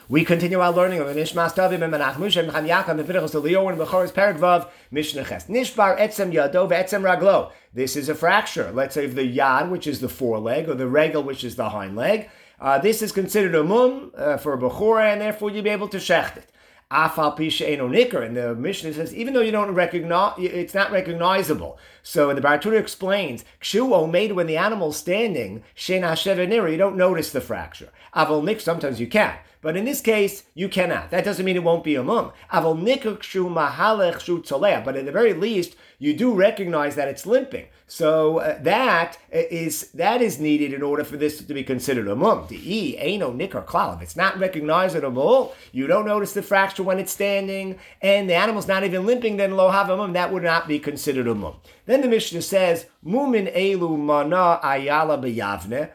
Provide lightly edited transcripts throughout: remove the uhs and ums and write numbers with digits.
We continue our learning of Nishmas David and Menach Moshe and Chaim Yaakov and Pinchas Eliyahu and Bechoros Perek Vav Mishnah Ches. Nishbar etzem yado ve'etzem raglo. This is a fracture. Let's say of the yad, which is the foreleg, or the regel, which is the hind leg. This is considered a mum for a bechora, and therefore you'll be able to shecht it. Afal pisha eno nikar, and the Mishnah says even though you don't recognize, it's not recognizable. So the Baratura explains, kshu omeid, when the animal's standing, shena shevenir, you don't notice the fracture. Aval nik, sometimes you can. But in this case, you cannot. That doesn't mean it won't be a mum. Aval nikar kshu mahalech shu tzolea, but at the very least, you do recognize that it's limping. So that is needed in order for this to be considered a mum. The eno nikar klal. If it's not recognizable, you don't notice the fracture when it's standing, and the animal's not even limping, then lo have a mum. That would not be considered a mum. Then the Mishnah says, mumin elu mana ayala b'yavne.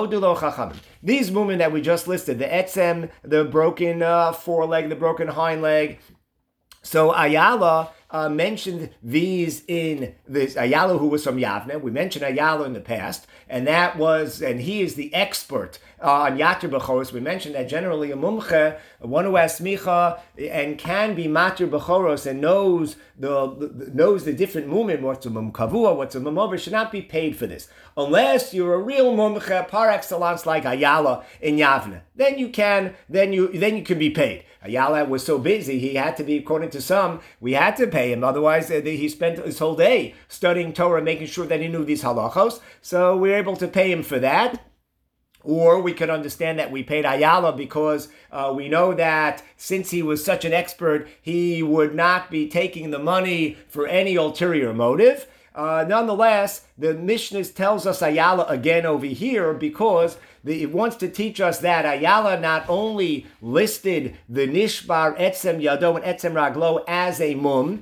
These mumin that we just listed, the etzem, the broken foreleg, the broken hind leg. So Ayala mentioned these in this Ayala, who was from Yavne. We mentioned Ayala in the past, and he is the expert on Yatir B'choros. We mentioned that generally a mumche, one who has smicha and can be Matir B'choros and knows the different mumin, what's a mum kavua, what's a mum over, should not be paid for this. Unless you're a real mumche par excellence like Ayala in Yavne. Then you can be paid. Ayala was so busy, he had to be, according to some, we had to pay him. Otherwise, he spent his whole day studying Torah, making sure that he knew these halachos. So we're able to pay him for that. Or we could understand that we paid Ayala because we know that since he was such an expert, he would not be taking the money for any ulterior motive. Nonetheless, the Mishnah tells us Ayala again over here because it wants to teach us that Ayala not only listed the Nishbar Etzem Yado and Etzem Raglo as a mum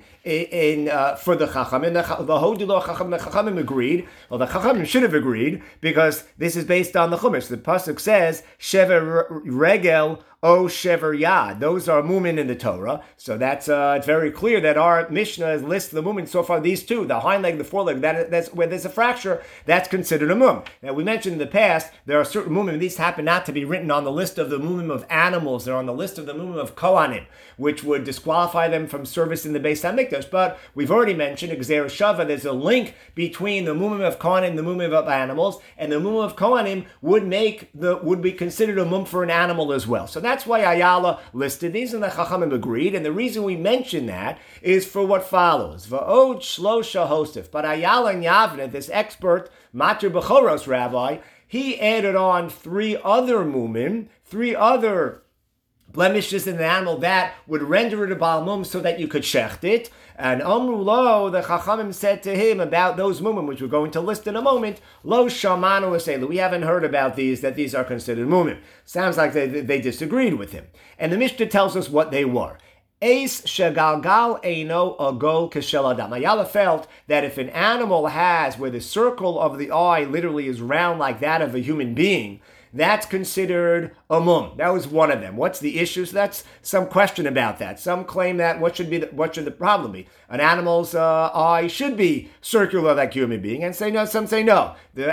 for the Chachamim. The Chachamim agreed. Well, the Chachamim should have agreed because this is based on the Chumash. The pasuk says Shever Regel O Shever Yad. Those are mumin in the Torah. So that's it's very clear that our Mishnah lists the mumin so far. These two, the hind leg, the foreleg, that's where there's a fracture. That's considered a mum. Now we mentioned in the past there are certain mumim. These happen not to be written on the list of the mumim of animals. They're on the list of the mumim of kohanim, which would disqualify them from service in the Beis Hamikdash. But we've already mentioned Gzeir Shava. There's a link between the mumim of kohanim and the mumim of animals, and the mumim of kohanim would be considered a mum for an animal as well. So that's why Ayala listed these, and the Chachamim agreed. And the reason we mention that is for what follows. Va'od shlosha hosef. But Ayala and Yavne, this expert Matir B'choros rabbi, he added on three other mumin, three other blemishes in the animal that would render it a Baal Mum so that you could shecht it. And Amru Lo, the Chachamim said to him about those mumin, which we're going to list in a moment, Lo Shamanu Aselu. We haven't heard about these, that these are considered mumin. Sounds like they disagreed with him. And the Mishnah tells us what they were. Eis shegalgal eino agol keshel adam. Ayala felt that if an animal has, where the circle of the eye literally is round like that of a human being, that's considered a mum. That was one of them. What's the issue? So that's some question about that. Some claim that what should the problem be? An animal's eye should be circular like a human being, and say no. Some say no. The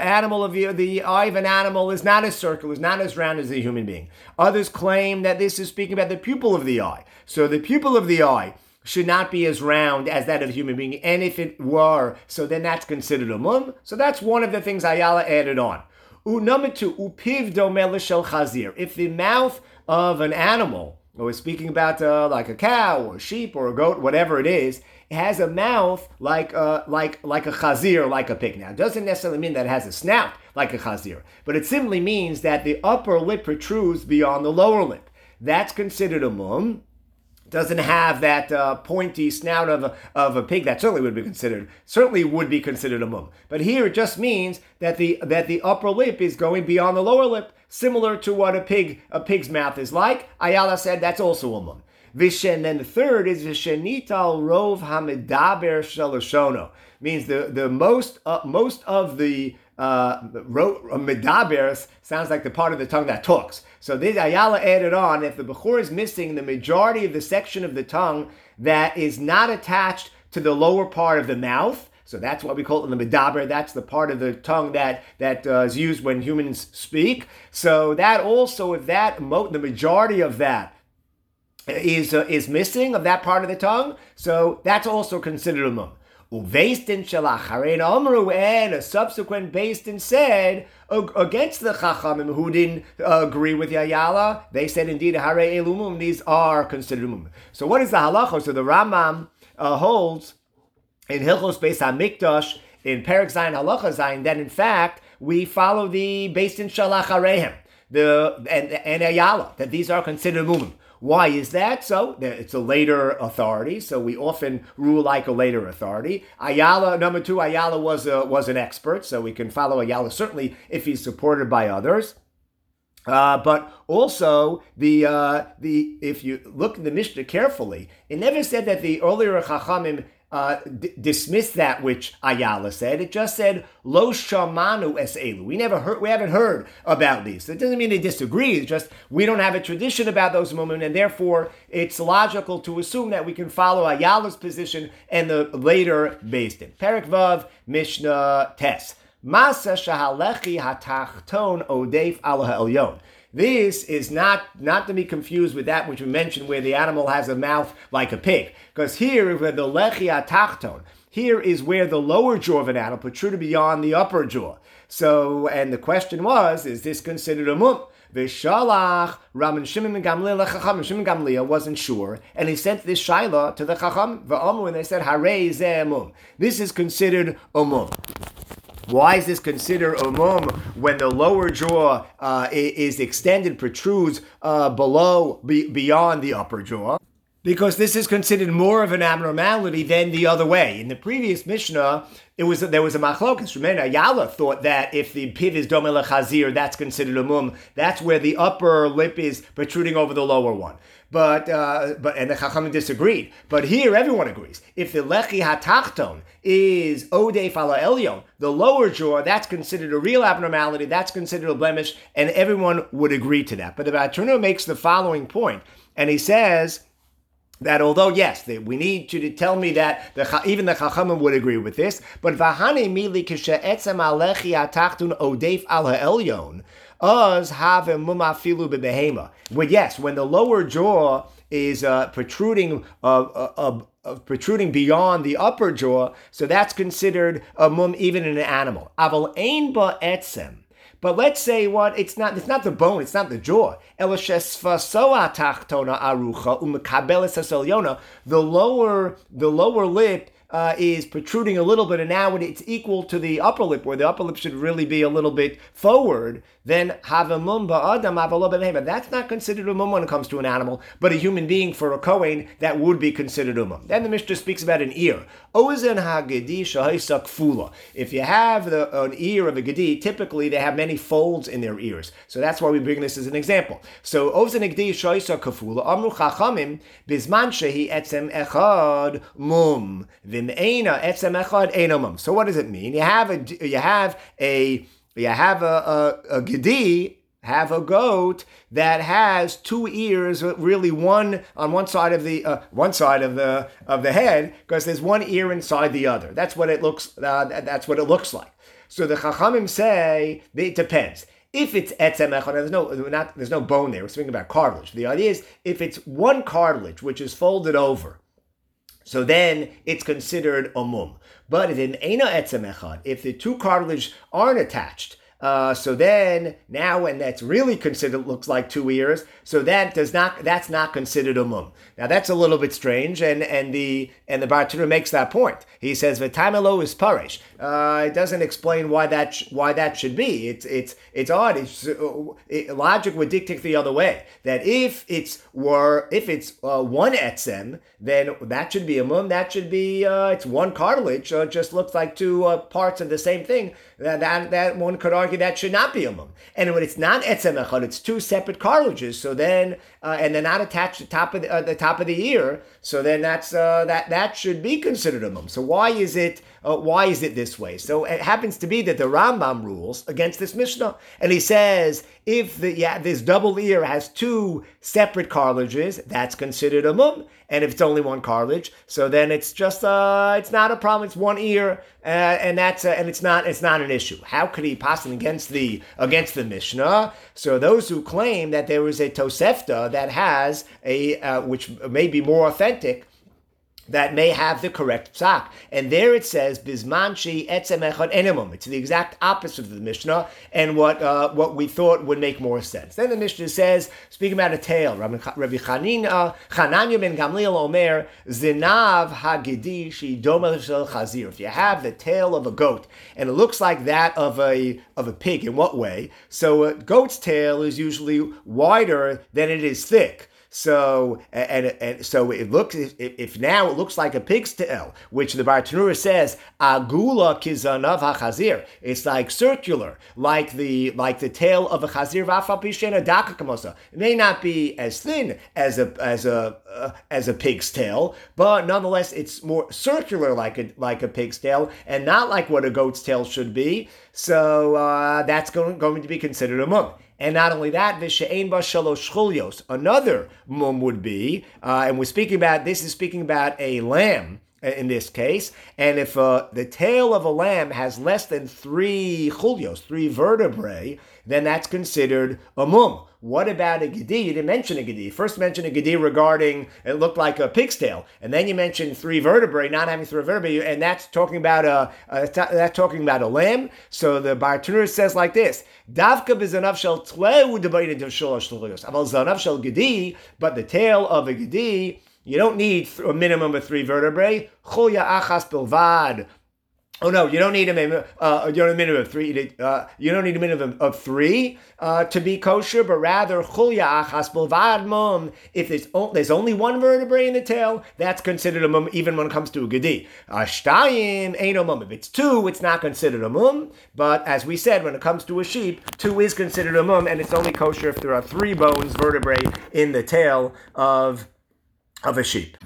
eye of an animal is not as circular, is not as round as a human being. Others claim that this is speaking about the pupil of the eye. So the pupil of the eye should not be as round as that of a human being, and if it were, so then that's considered a mum. So that's one of the things Ayala added on. Number two, upiv domel shel chazir. If the mouth of an animal, or we're speaking about like a cow or a sheep or a goat, whatever it is, it has a mouth like a chazir, like a pig. Now, it doesn't necessarily mean that it has a snout like a chazir, but it simply means that the upper lip protrudes beyond the lower lip. That's considered a mum. Doesn't have that pointy snout of a pig. That certainly would be considered a mum. But here it just means that the upper lip is going beyond the lower lip, similar to what a pig's mouth is like. Ayala said that's also a mum. Vishen. Then the third is v'shenital rov hamidaber shaloshono. Means the most of the medaber sounds like the part of the tongue that talks. So this Ayala added on, if the Bechor is missing the majority of the section of the tongue that is not attached to the lower part of the mouth, So that's what we call it in the medaber. That's the part of the tongue that is used when humans speak. So that also, if the majority of that is missing of that part of the tongue, so that's also considered a mum. Uveistin shalacharein amru, and a subsequent Beistin said against the Chachamim who didn't agree with Yayala. They said indeed harei elumum, these are considered mum. So what is the halacha? So the Rambam holds in Hilchos Beis Hamikdash in Perek Zayin Halacha Zayin that in fact we follow the Beistin shalachareim and Yayala, that these are considered mum. Why is that? So it's a later authority, so we often rule like a later authority. Number two, Ayala was an expert, so we can follow Ayala certainly if he's supported by others. But also if you look at the Mishnah carefully, it never said that the earlier Chachamim dismissed that which Ayala said. It just said lo shamanu es elu. We haven't heard about these. It doesn't mean they disagree. It's just we don't have a tradition about those moments, and therefore it's logical to assume that we can follow Ayala's position and the later Beistin. Perek Vav Mishnah Tes Masa shahalechi hatachton odeif al ha'elyon. This is not to be confused with that which we mentioned where the animal has a mouth like a pig. Because here, where the lechi atachton, here is where the lower jaw of an animal protruded beyond the upper jaw. So, and the question was, is this considered a mum? V'shalach Rabban Shimon ben Gamliel lechacham. Shimon ben Gamliel wasn't sure, and he sent this shaila to the chacham. V'amru, and they said, harei zeh mum. This is considered a mum. Why is this considered a mum when the lower jaw is extended, protrudes beyond the upper jaw? Because this is considered more of an abnormality than the other way. In the previous Mishnah, there was a machlokas. Remember, Ayala thought that if the piv is domeh lechazir, that's considered a mum. That's where the upper lip is protruding over the lower one. But and the Chachamim disagreed. But here, everyone agrees. If the lechi hatachton is odei fala elyon, the lower jaw, that's considered a real abnormality. That's considered a blemish, and everyone would agree to that. But the Baturno makes the following point, and he says that although, yes, we need you to tell me that even the Chachamim would agree with this, but v'hane mili kishe'etzem alechi atachtun odeif al ha'elyon, az have mumafilu bebehema. Well, yes, when the lower jaw is protruding beyond the upper jaw, so that's considered a mum even in an animal. Aval ein ba etzem. But let's say it's not the bone, it's not the jaw. The lower lip is protruding a little bit, and now when it's equal to the upper lip, where the upper lip should really be a little bit forward, then havamum ba'adam avalo b'mehema. That's not considered a mum when it comes to an animal, but a human being for a kohen, that would be considered a mum. Then the Mishnah speaks about an ear. Ozen hagedi shahisak fula. If you have an ear of a gedi, typically they have many folds in their ears. So that's why we bring this as an example. So ozen hagedi shahisak kafula amru chachamim bizman shehi etzem echad mum v'meina etzem echad eino mum. So what does it mean? You have a gedi, have a goat that has two ears, really one on one side of the head, because there's one ear inside the other. That's what it looks. That's what it looks like. So the Chachamim say it depends. If it's etzem echad, there's no bone there. We're speaking about cartilage. The idea is if it's one cartilage which is folded over, so then it's considered a mum. But if if the two cartilage aren't attached, so then now when that's really considered looks like two ears, so that's not considered a mum. Now that's a little bit strange, and the Baratuna makes that point. He says v'taimelo is parish. It doesn't explain why that should be. It's odd. Logic would dictate the other way, that if it's one etzem, then that should be a mum. That should be it's one cartilage. It just looks like two parts of the same thing. That one could argue that should not be a mum. And when it's not etzem echad, it's two separate cartilages. So then, and they're not attached to the top of the ear. So then that should be considered a mum. So why is it why is it this way? So it happens to be that the Rambam rules against this Mishnah. And he says, if this double ear has two separate cartilages, that's considered a mum. And if it's only one cartilage, so then it's just it's not a problem. It's one ear, and it's not an issue. How could he possibly against the Mishnah? So those who claim that there is a Tosefta that has which may be more authentic, that may have the correct psak. And there it says, Bizmanchi etzem echad enimum. It's the exact opposite of the Mishnah, and what we thought would make more sense. Then the Mishnah says, speaking about a tail, Rabbi Chananya ben Gamliel Omer, Zinav hagidi shi doma shel chazir. If you have the tail of a goat, and it looks like that of a pig, in what way? So a goat's tail is usually wider than it is thick. So so it looks, if now it looks like a pig's tail, which the Bartanura says agula kizanav hachazir, it's like circular, like the tail of a chazir v'afal pishena daka kamosa. It may not be as thin as a pig's tail, but nonetheless it's more circular, like a pig's tail, and not like what a goat's tail should be. So that's going to be considered a mum. And not only that, v'she'ein ba shalosh chulyos. Another mum would be, and this is speaking about a lamb in this case, and if the tail of a lamb has less than 3 chulyos, 3 vertebrae, then that's considered a mum. What about a gedi? You didn't mention a gedi. You first mentioned a gedi regarding it looked like a pig's tail, and then you mentioned 3 vertebrae, not having 3 vertebrae, and that's talking about a lamb. So the Bartanura says like this: Davka b'zanav shel tleu debayin into shalosh chulyos. Aval zanav shel gedi, but the tail of a gedi, you don't need a minimum of 3 vertebrae. Chulya achas bilvad. Oh no, you don't need a minimum. You don't need a minimum of 3. You don't need a minimum of 3 to be kosher, but rather chulya achas bilvad mum. If there's only 1 vertebrae in the tail, that's considered a mum, even when it comes to a gedi. Shtayim ain't no mum. If it's 2, it's not considered a mum. But as we said, when it comes to a sheep, 2 is considered a mum, and it's only kosher if there are 3 bones, vertebrae in the tail of a sheep.